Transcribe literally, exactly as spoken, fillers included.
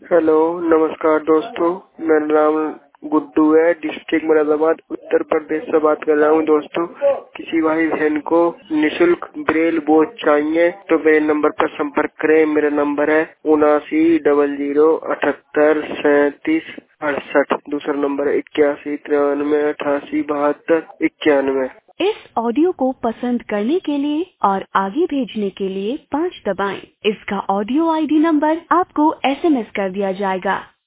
Hello, नमस्कार दोस्तों। मेरा नाम गुड्डू है, डिस्ट्रिक्ट मुरादाबाद, उत्तर प्रदेश से बात कर रहा हूँ। दोस्तों, किसी भाई बहन को निशुल्क ब्रेल बोझ चाहिए तो मेरे नंबर पर संपर्क करें। मेरा नंबर है उनासी डबल जीरो अठहत्तर सैंतीस अड़सठ। दूसरा नंबर है इक्यासी तिरानवे अठासी बहत्तर इक्यानवे। इस ऑडियो को पसंद करने के लिए और आगे भेजने के लिए पाँच दबाएं। इसका ऑडियो आईडी नंबर आपको एसएमएस कर दिया जाएगा।